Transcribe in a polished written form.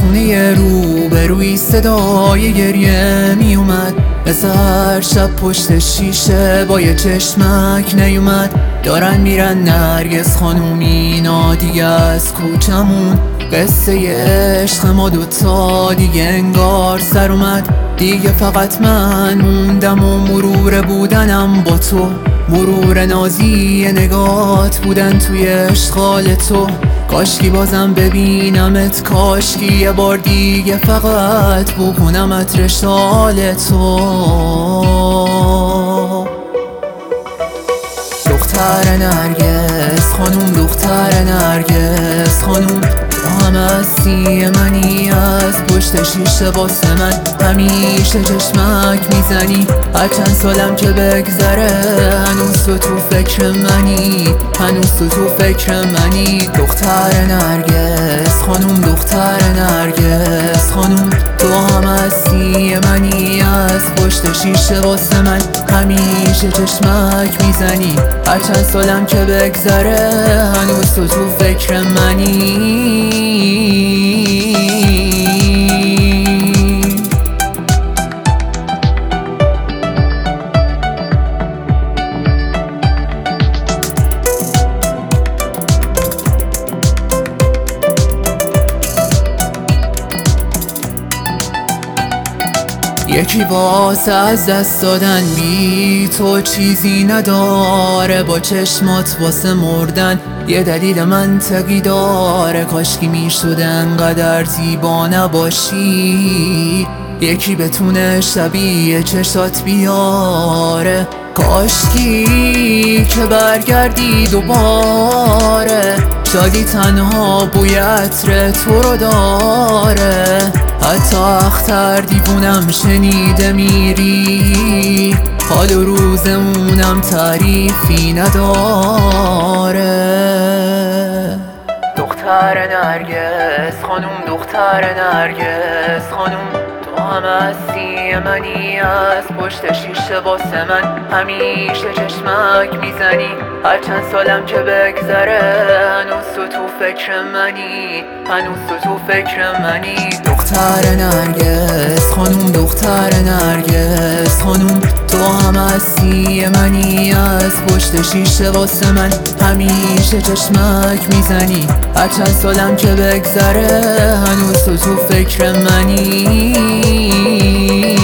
خونه روبروی صدای گریه می اومد، مثل هر شب پشت شیشه با یه چشمک نیومد. دارن میرن نرگس خانوم، اینا دیگه از کوچمون. قصه عشق ما دوتا دیگه انگار سر اومد. دیگه فقط من موندم و مرور بودنم با تو، مرور نازی نگات بودن توی اشغال تو. کاشکی بازم ببینمت، کاشکی یه بار دیگه فقط بکنم عطر شال تو. دختر نرگس خانوم، دختر نرگس خانوم، تو هم هستی منی، از پشت شیشه واسه من همیشه چشمک میزنی. هر چند سالم که بگذره هنوز تو فکر منی، هنوز تو فکر منی. دختر نرگس خانوم، دختر نرگس خانوم، تو هم هستی منی، از پشت شیشه واسه من همیشه چشمک میزنی. هر چند سالم که بگذره هنوز تو فکر منی. یکی واسه از دست دادن بی تو چیزی نداره، با چشمات واسه مردن یه دلیل منطقی داره. کاشکی میشد انقدر زیبا نباشی، یکی بتونه شبیه چشات بیاره. کاشکی که برگردی دوباره، شادی تنها بوی عطر تو رو داره. حتی اختر دیوونم شنیده میری، حال و روزمونم تعریفی نداره. دختر نرگس خانوم، دختر نرگس خانوم، تو هم هستی منی، از پشت شیشه واسه من همیشه چشمک میزنی. هر چند سالم که بگذره هنوز تو فکر منی، هنوز تو فکر منی. دختر نرگس خانوم، دختر نرگس خانوم، تو هم هستی منی، از پشت شیشه واسه من همیشه چشمک میزنی. هر چند سالم که بگذره هنوز تو فکر منی.